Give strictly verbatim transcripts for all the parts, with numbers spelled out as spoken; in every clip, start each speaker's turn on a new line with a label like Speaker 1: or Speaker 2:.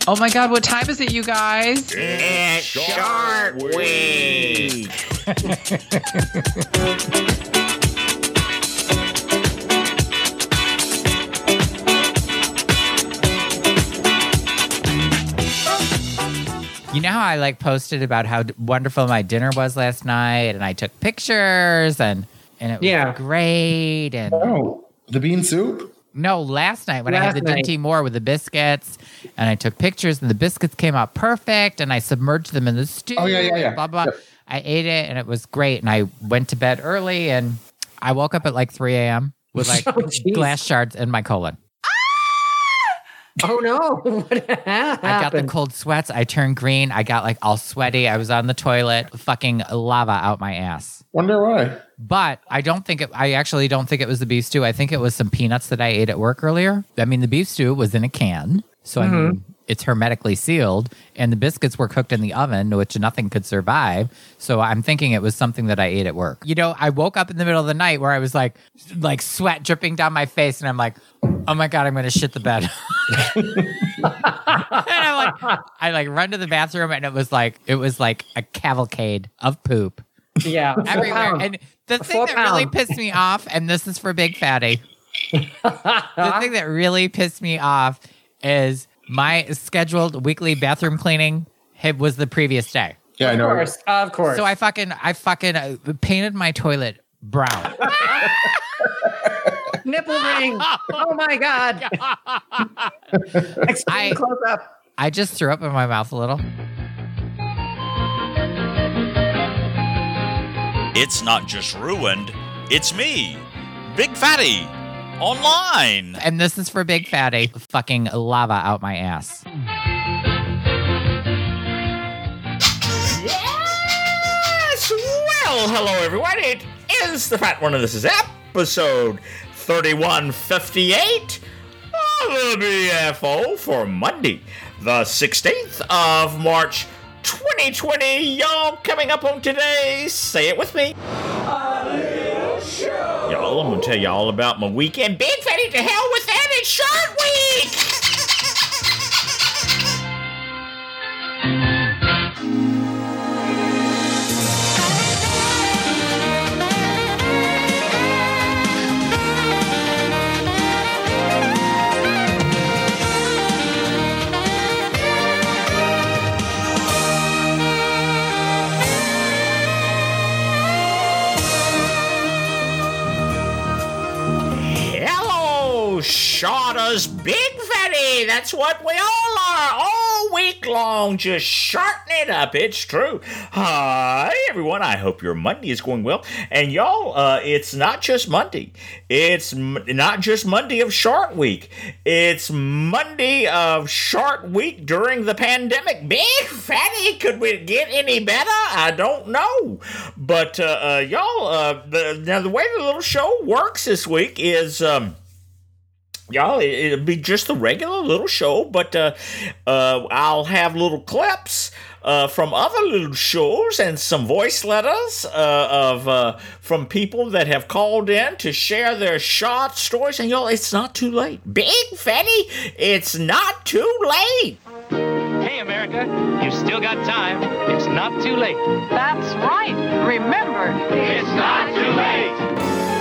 Speaker 1: Oh my God, what time is it, you guys?
Speaker 2: It's Shark Week!
Speaker 3: You know how I like posted about how d- wonderful my dinner was last night, and I took pictures, and and it was
Speaker 4: Yeah.
Speaker 3: great. And
Speaker 5: Oh, the bean soup?
Speaker 3: no, last night when I had
Speaker 4: Last
Speaker 3: the
Speaker 4: night.
Speaker 3: Dinty Moore with the biscuits, and I took pictures, and the biscuits came out perfect, and I submerged them in the stew.
Speaker 5: Oh, yeah, yeah, yeah.
Speaker 3: and Blah blah.
Speaker 5: Yep.
Speaker 3: I ate it, and it was great. And I went to bed early, and I woke up at like three a.m. with like
Speaker 4: Oh, jeez.
Speaker 3: glass shards in my colon.
Speaker 4: Oh no! What happened?
Speaker 3: I got the cold sweats. I turned green. I got like all sweaty. I was on the toilet, fucking lava out my ass.
Speaker 5: Wonder why.
Speaker 3: But I don't think it, I actually don't think it was the beef stew. I think it was some peanuts that I ate at work earlier. I mean, the beef stew was in a can. So, I mean, it's hermetically sealed. And the biscuits were cooked in the oven, which nothing could survive. So I'm thinking it was something that I ate at work. You know, I woke up in the middle of the night where I was like, like sweat dripping down my face. And I'm like, oh my God, I'm going to shit the bed. And I'm like, I like run to the bathroom and it was like, it was like a cavalcade of poop
Speaker 4: Yeah,
Speaker 3: everywhere.
Speaker 4: Wow.
Speaker 3: And the thing
Speaker 4: Four
Speaker 3: that really
Speaker 4: pound.
Speaker 3: pissed me off, and this is for Big Fatty, the thing that really pissed me off is my scheduled weekly bathroom cleaning hit was the previous day.
Speaker 5: Yeah, I
Speaker 4: Of
Speaker 5: know.
Speaker 4: course, of course.
Speaker 3: So I fucking, I fucking uh, painted my toilet brown.
Speaker 4: Nipple ring. Oh my God! Extreme
Speaker 3: I-
Speaker 4: close up.
Speaker 3: I just threw up in my mouth a little.
Speaker 2: It's not just ruined, it's me, Big Fatty, online.
Speaker 3: And this is for Big Fatty. Fucking lava out my ass.
Speaker 2: Yes! Well, hello everyone. It is the Fat One, and this is episode thirty-one fifty-eight of the B F O for Monday, the sixteenth of March, twenty twenty. Y'all, coming up on today, say it with me. Y'all, I'm gonna tell you all about my weekend. Big Fatty, to hell with that, it's Shark Week! Hello, Shawtas, Big Fatty. That's what we all are, all week long, just sharting it up. It's true. Hi, everyone. I hope your Monday is going well. And y'all, uh, it's not just Monday. It's m- not just Monday of Shark Week. It's Monday of Shark Week during the pandemic. Big Fatty, could we get any better? I don't know. But, uh, uh y'all, uh, the, now the way the little show works this week is, um, y'all, it, it'll be just a regular little show, but uh, uh, I'll have little clips uh, from other little shows and some voice letters uh, of uh, from people that have called in to share their short stories. And y'all, it's not too late. Big Fatty, it's not too late.
Speaker 6: Hey, America, you've still got time. It's not too late.
Speaker 7: That's right. Remember,
Speaker 6: It's not too late.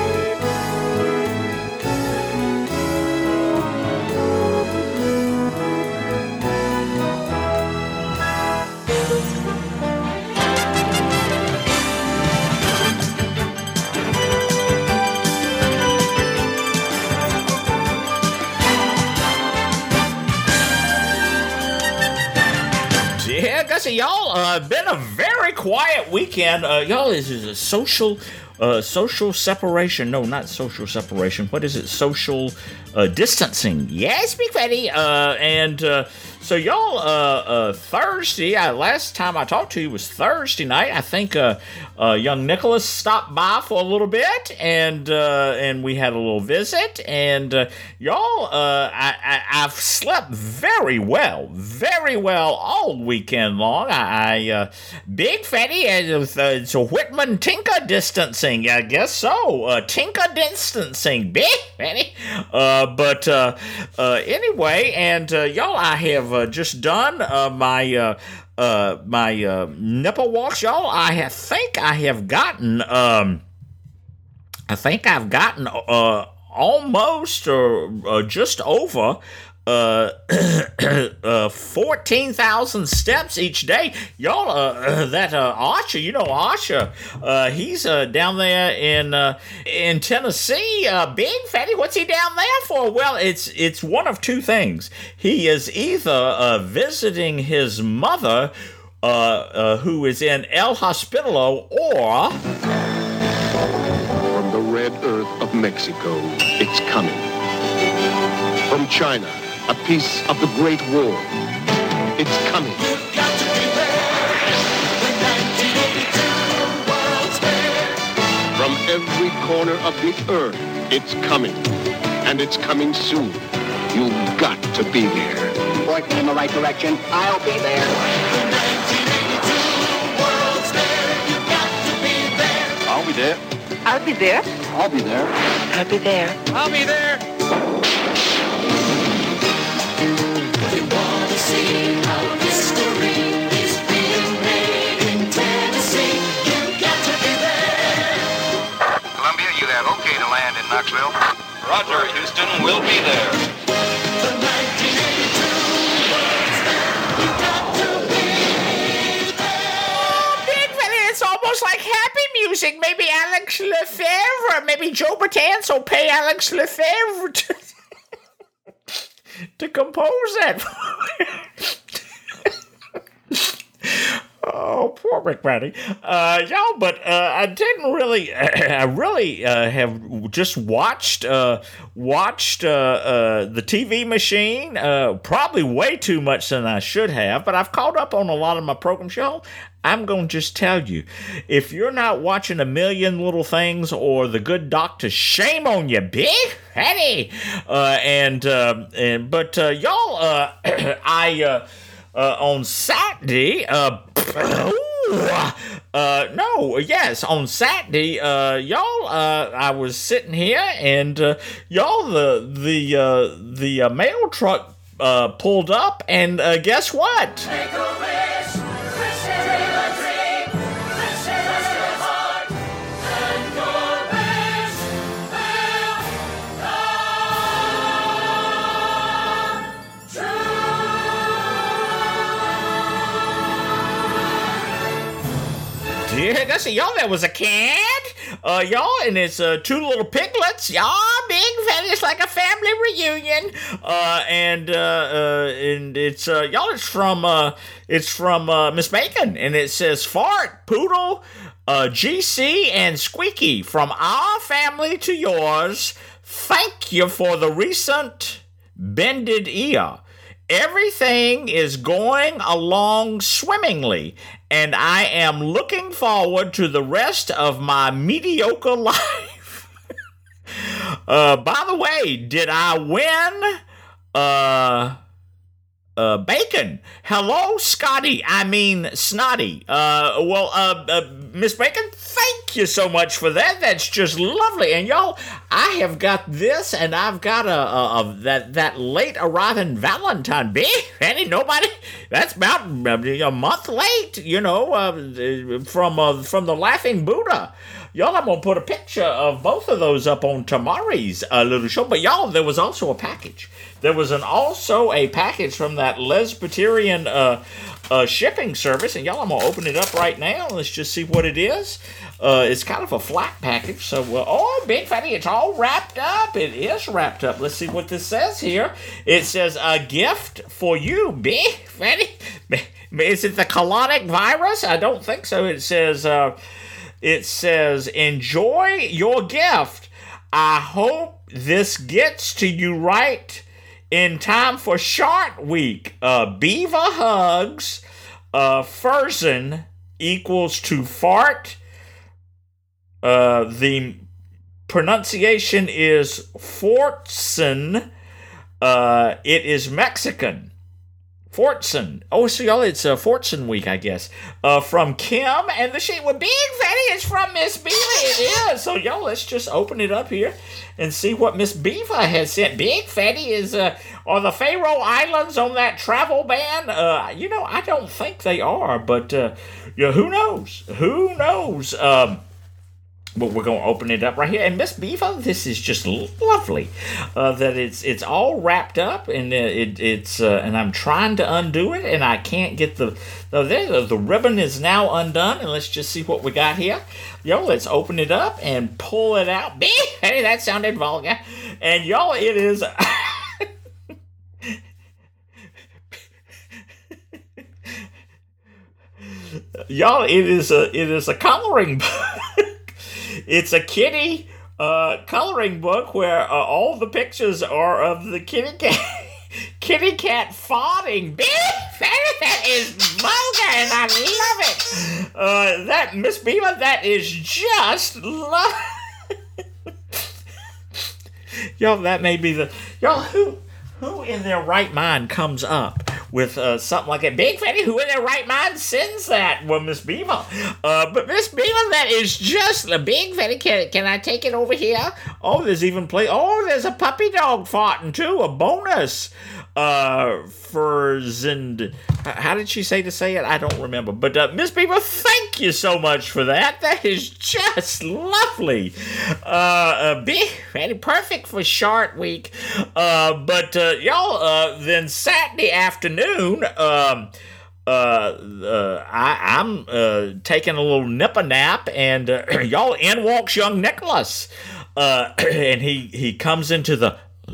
Speaker 2: Yeah, guys, y'all, uh, been a very quiet weekend. Uh, y'all, this is a social, uh, social separation. No, not social separation. What is it? Social uh, distancing. Yes, Big Fatty. Uh, and uh, so y'all, uh, uh, Thursday. I, last time I talked to you was Thursday night. I think uh, uh, young Nicholas stopped by for a little bit, and uh, and we had a little visit. And uh, y'all, uh, I, I I've slept very well, very well all weekend long. I, I uh, Big Fatty, uh, it's a Whitman Tinker distancing, I guess so. Uh, Tinker distancing, Big Fatty. Uh, but uh, uh, anyway, and uh, y'all, I have uh, uh, just done uh, my uh, uh, my uh, nipple walks, y'all. I have, think I have gotten. Um, I think I've gotten uh, almost or uh, just over uh, uh, fourteen thousand steps each day. Y'all, uh, that uh, Archer, you know Archer, uh, he's uh, down there in uh, in Tennessee. Uh, Big Fatty, what's he down there for? Well, it's it's one of two things. He is either uh, visiting his mother, uh, uh, who is in El Hospitalo, or...
Speaker 8: From the red earth of Mexico, it's coming. From China, a piece of the Great War, it's coming. You've got to be there. The nineteen eighty-two World's Fair. From every corner of the earth, it's coming. And it's coming soon. You've got to be there.
Speaker 9: Point me in the right direction. I'll be there.
Speaker 8: The nineteen eighty-two World's Fair. You've got to be there.
Speaker 9: I'll be there.
Speaker 7: I'll be there.
Speaker 9: I'll be there.
Speaker 7: I'll be there.
Speaker 6: I'll be there.
Speaker 8: You want to see how history is being made in Tennessee. You've got to be there.
Speaker 10: Columbia, you have okay to land in Knoxville?
Speaker 6: Roger, Houston, we'll be there.
Speaker 8: The nineteen eighty-two World's Fair. You've got to be there.
Speaker 2: Big Fatty, it's almost like happy music. Maybe Alex Lefebvre, maybe Joe Batanz will pay Alex Lefebvre to, to compose that. Oh, poor McBratty. Uh, y'all, but uh, I didn't really, I really uh, have just watched, uh, watched uh, uh, the T V machine, uh, probably way too much than I should have, but I've caught up on a lot of my programs, y'all. I'm going to just tell you, if you're not watching A Million Little Things or The Good Doctor, shame on you, Big Fatty. Uh, and, uh, and, but uh, y'all, uh, I, uh, uh, on Saturday, uh, uh, no, yes, on Saturday, uh, y'all, uh, I was sitting here and, uh, y'all, the, the, uh, the uh, mail truck, uh, pulled up and, uh, guess what?
Speaker 8: Make a wish, wish till a dream, wish it rest your heart, and your wish will come true.
Speaker 2: Yeah, that's a, y'all, that was a cat, uh, y'all, and it's, uh, two little piglets, y'all, Big Fatty, it's like a family reunion, uh, and, uh, uh, and it's, uh, y'all, it's from, uh, it's from, uh, Miss Bacon, and it says, Fart, Poodle, uh, G C, and Squeaky, from our family to yours, thank you for the recent bended ear. Everything is going along swimmingly, and I am looking forward to the rest of my mediocre life. uh, by the way, did I win? Uh, uh, bacon. Hello, Scotty. I mean, Snotty. Uh, well, uh, uh, Miss Bacon, thank you so much for that. That's just lovely. And y'all, I have got this, and I've got a, a, a that that late arriving Valentine. Big Fatty, nobody. That's about a month late. You know, uh, from uh, from the Laughing Buddha. Y'all, I'm gonna put a picture of both of those up on tomorrow's uh, little show. But y'all, there was also a package. There was an also a package from that Lesbiterian uh, uh, shipping service, and y'all, I'm gonna open it up right now. Let's just see what it is. Uh, it's kind of a flat package, so uh, oh, Big Fatty, it's all wrapped up. It is wrapped up. Let's see what this says here. It says a gift for you, Big Fatty. Is it the colonic virus? I don't think so. It says uh, it says enjoy your gift. I hope this gets to you right in time for Shark Week. Uh, Beaver hugs. Uh, Furzen equals to fart. Uh, the pronunciation is Fortson. Uh, it is Mexican. Fortson. Oh, so y'all, it's uh, Fortson week, I guess. Uh, from Kim, and the sheet with Big Fatty is from Miss Beaver. It is. So y'all, let's just open it up here and see what Miss Beaver has sent. Big Fatty is uh, are the Faroe Islands on that travel ban? Uh, you know, I don't think they are, but uh, yeah, who knows? Who knows? Um. But we're going to open it up right here. And Miss Beaver, this is just lovely. Uh, that it's it's all wrapped up, and it it's uh, and I'm trying to undo it, and I can't get the the, there, the ribbon is now undone. And let's just see what we got here. Yo, let's open it up and pull it out. Hey, that sounded vulgar. And y'all, it is. Y'all, it is a it is a coloring book. It's a kitty uh, coloring book where uh, all the pictures are of the kitty cat, kitty cat farting. Big that is vulgar, and I love it. Uh, that Miss Beaver, that is just love. Y'all, that may be the y'all who who in their right mind comes up with uh, something like that. Big Fatty, who in their right mind sends that? Well, Miss Beaver. Uh, but Miss Beaver, that is just a Big Fatty. Can, can I take it over here? Oh, there's even play. Oh, there's a puppy dog farting too. A bonus. Uh, for Zind. How did she say to say it? I don't remember. But uh, Miss Beaver, thank you so much for that. That is just lovely. Uh, uh Big Fatty, perfect for Shart Week. Uh, but uh, y'all, uh, then Saturday afternoon, um. Uh, uh, I, I'm uh, taking a little nipper nap, and uh, y'all, in walks young Nicholas, uh, and he he comes into the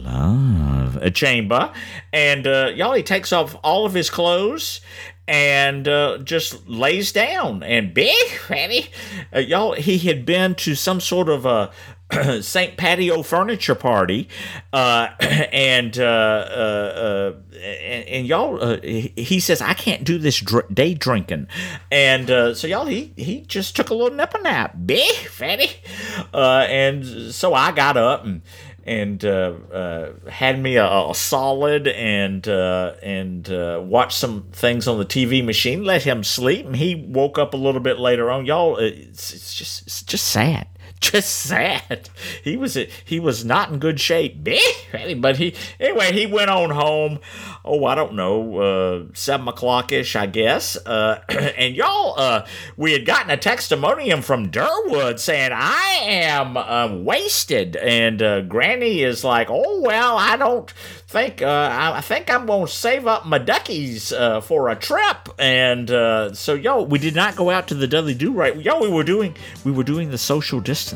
Speaker 2: love chamber, and uh, y'all, he takes off all of his clothes and uh, just lays down. And Big Fatty, uh, y'all, he had been to some sort of a Saint Patio furniture party, uh, and, uh, uh, uh, and and y'all, uh, he, he says, I can't do this dr- day drinking, and uh, so y'all, he he just took a little nipper nap, Big Fatty, uh, and so I got up and and uh, uh, had me a, a solid and uh, and uh, watched some things on the T V machine, let him sleep, and he woke up a little bit later on. Y'all, it's, it's just it's just sad. Just sad. He was he was not in good shape, but he anyway he went on home. Oh, I don't know, uh, seven o'clock ish, I guess. Uh, and y'all, uh, we had gotten a testimonium from Durwood saying I am uh, wasted, and uh, Granny is like, oh well, I don't think uh, I think I'm gonna save up my duckies uh, for a trip, and uh, so yo, we did not go out to the Dudley Do Right. Yo, we were doing we were doing the social distancing,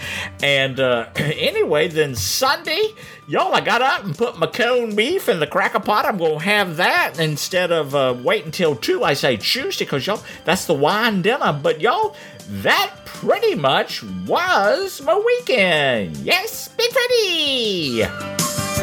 Speaker 2: and uh, anyway, then Sunday, y'all, I got up and put my corned beef in the cracker pot. I'm gonna have that instead of uh, wait until two. I say Tuesday because y'all, that's the wine dinner. But y'all, that pretty much was my weekend. Yes, Big Fatty.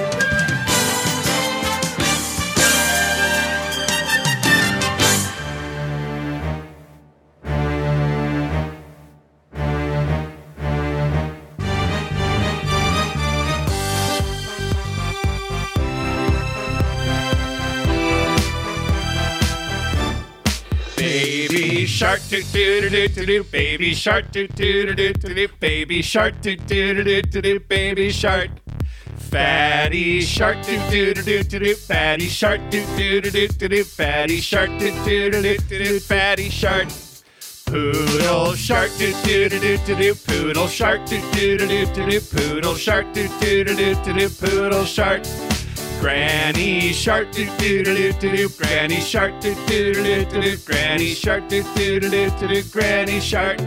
Speaker 11: Baby shark doo doo doo doo doo, baby shark doo doo doo doo doo, baby shark doo doo doo doo doo, baby shark. Fatty shark doo doo doo doo doo, fatty shark doo doo doo doo doo, fatty shark doo doo doo doo doo, fatty shark. Poodle shark doo doo doo doo doo, poodle shark doo doo doo doo doo, poodle shark doo doo doo doo doo, poodle shark. Granny shark doo doo doo doo doo, Granny shark doo doo doo doo doo, Granny shark doo doo doo doo doo, Granny shark.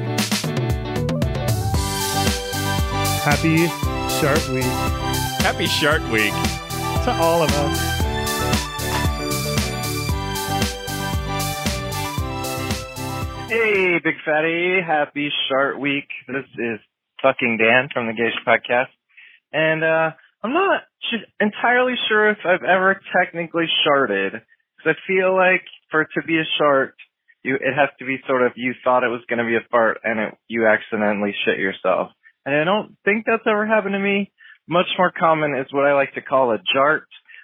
Speaker 12: Happy Shark Week.
Speaker 11: Happy Shark Week
Speaker 12: to all of us.
Speaker 13: Hey, Big Fatty. Happy Shark Week. This is fucking Dan from the Gage Podcast, and uh. I'm not entirely sure if I've ever technically sharted, because I feel like for it to be a shart, you it has to be sort of you thought it was going to be a fart and it, you accidentally shit yourself. And I don't think that's ever happened to me. Much more common is what I like to call a jart,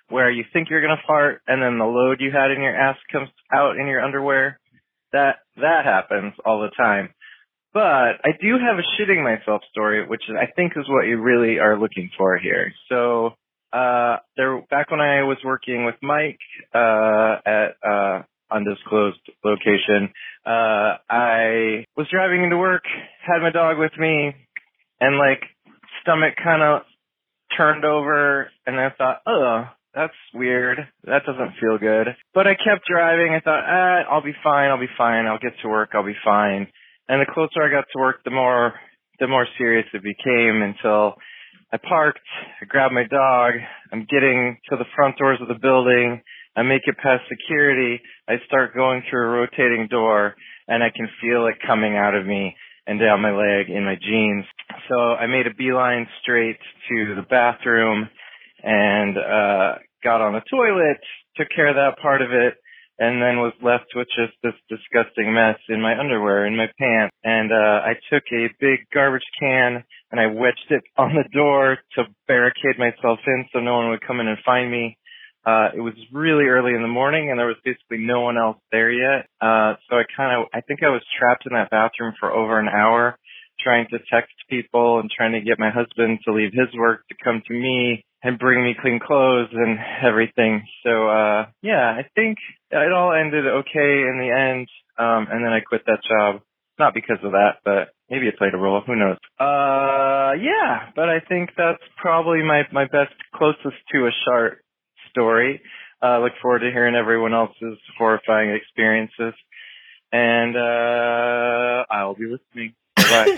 Speaker 13: where you think you're going to fart and then the load you had in your ass comes out in your underwear. That, that happens all the time. But I do have a shitting myself story, which I think is what you really are looking for here. So, uh, there, back when I was working with Mike, uh, at, uh, undisclosed location, uh, I was driving into work, had my dog with me, and like, stomach kind of turned over, and I thought, oh, that's weird. That doesn't feel good. But I kept driving. I thought, ah, I'll be fine. I'll be fine. I'll get to work. I'll be fine. And the closer I got to work, the more, the more serious it became until I parked. I grabbed my dog. I'm getting to the front doors of the building. I make it past security. I start going through a rotating door, and I can feel it coming out of me and down my leg in my jeans. So I made a beeline straight to the bathroom and uh got on the toilet, took care of that part of it, and then was left with just this disgusting mess in my underwear, in my pants. And uh I took a big garbage can and I wedged it on the door to barricade myself in so no one would come in and find me. Uh it was really early in the morning and there was basically no one else there yet. Uh so I kind of, I think I was trapped in that bathroom for over an hour trying to text people and trying to get my husband to leave his work to come to me and bring me clean clothes and everything. So, uh, yeah, I think it all ended okay in the end. Um, and then I quit that job. Not because of that, but maybe it played a role. Who knows? Uh, yeah, but I think that's probably my, my best, closest to a shark story. Uh, look forward to hearing everyone else's horrifying experiences. And, uh, I'll be listening. Bye.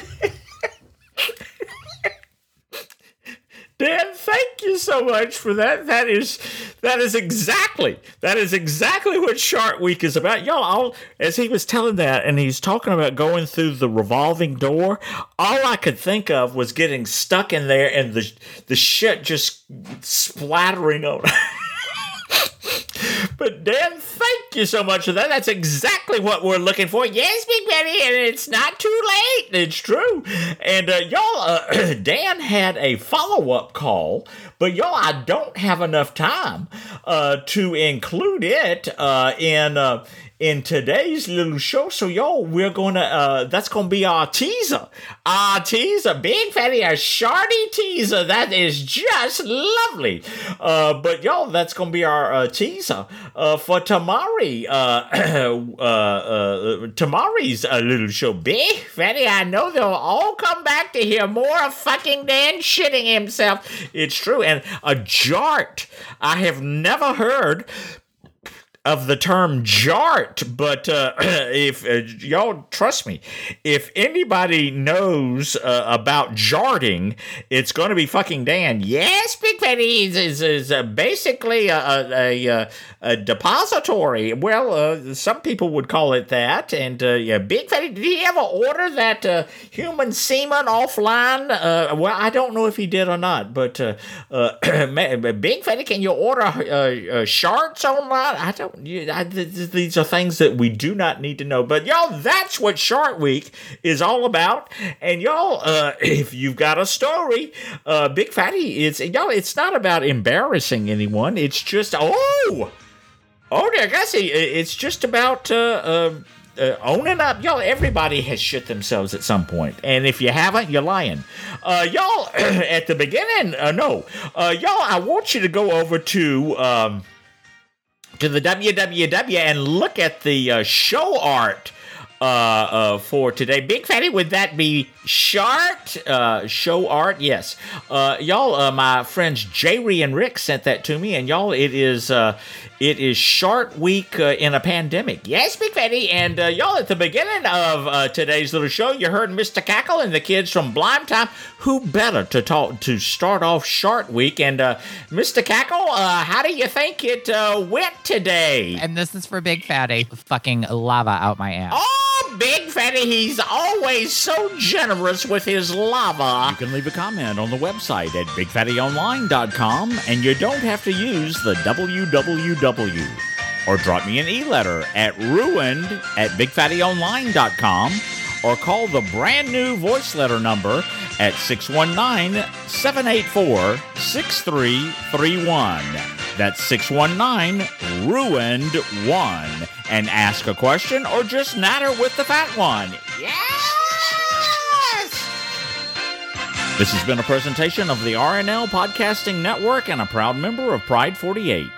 Speaker 2: Dan, thank you so much for that. That is that is exactly that is exactly what Shark Week is about. Y'all, all, as he was telling that and he's talking about going through the revolving door, all I could think of was getting stuck in there and the the shit just splattering on. But Dan, thank you so much for that. That's exactly what we're looking for. Yes, Big Betty, and it's not too late. It's true. And uh, y'all, uh, Dan had a follow-up call, but y'all, I don't have enough time uh, to include it uh, in uh, in today's little show. So y'all, we're gonna uh, that's gonna be our teaser, our teaser, Big Fatty, a shardy teaser. That is just lovely. Uh, but y'all, that's gonna be our uh, teaser uh, for Tamari. Uh, uh, uh, Tamari's uh, little show, Big Fatty. I know they'll all come back to hear more of fucking Dan shitting himself. It's true, and a jart. I have never heard of the term jart, but uh, if uh, y'all trust me, if anybody knows uh, about jarting, it's going to be fucking Dan. Yes, Big Fatty is, is, is uh, basically a, a, a, a depository. Well, uh, some people would call it that. And uh, yeah, Big Fatty, did he ever order that uh, human semen offline? Uh, well, I don't know if he did or not, but uh, uh, Big Fatty, can you order uh, uh, sharts online? I don't. You, I, th- these are things that we do not need to know. But y'all, that's what Shark Week is all about. And y'all, uh, if you've got a story, uh, Big Fatty, it's y'all. It's not about embarrassing anyone. It's just oh, oh, dear Gussie, it's just about uh, uh, uh, owning up. Y'all, everybody has shit themselves at some point, and if you haven't, you're lying. Uh, y'all, at the beginning, uh, no, uh, y'all, I want you to go over to. Um, to the W W W and look at the uh, show art uh, uh, for today. Big Fatty, would that be Shart? Uh, show art? Yes. Uh, y'all, uh, my friends Jerry and Rick sent that to me, and y'all, it is uh, it is Shark Week uh, in a pandemic. Yes, Big Fatty, and uh, y'all, at the beginning of uh, today's little show, you heard Mister Cackle and the kids from Blime Time. Who better to talk to start off Shark Week? And uh, Mister Cackle, uh, how do you think it uh, went today?
Speaker 3: And this is for Big Fatty. Fucking lava out my ass.
Speaker 2: Oh, Big Fatty, he's always so generous with his lava.
Speaker 14: You can leave a comment on the website at big fatty online dot com, and you don't have to use the W W W. Or drop me an e-letter at ruined at big fatty online dot com, or call the brand new voice letter number at six one nine, seven eight four, six three three one.
Speaker 2: That's six one nine, ruined one. And ask a question or just natter with the fat one. Yes! This has been a presentation of the R N L Podcasting Network and a proud member of Pride forty-eight.